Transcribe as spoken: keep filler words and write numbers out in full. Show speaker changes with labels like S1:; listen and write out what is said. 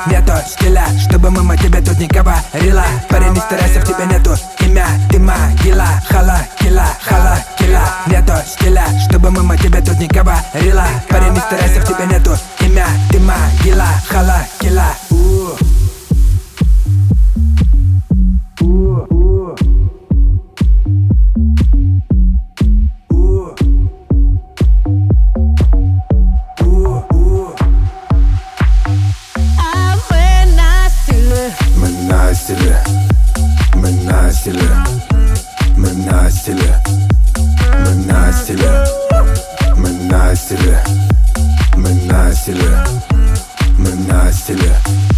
S1: нету стиля, чтобы мама тебе тут не говорила. Парень, не старайся, в тебе нету имя, ты могила. Хала, кила, хала, кила. Нету стиля, чтобы мама тебе тут не говорила. Парень, не старайся, в тебе нету имя, ты могила. Хала, кила.
S2: Мы на стиле, мы на стиле, мы на стиле, мы на стиле, мы на стиле, мы на стиле, мы на стиле.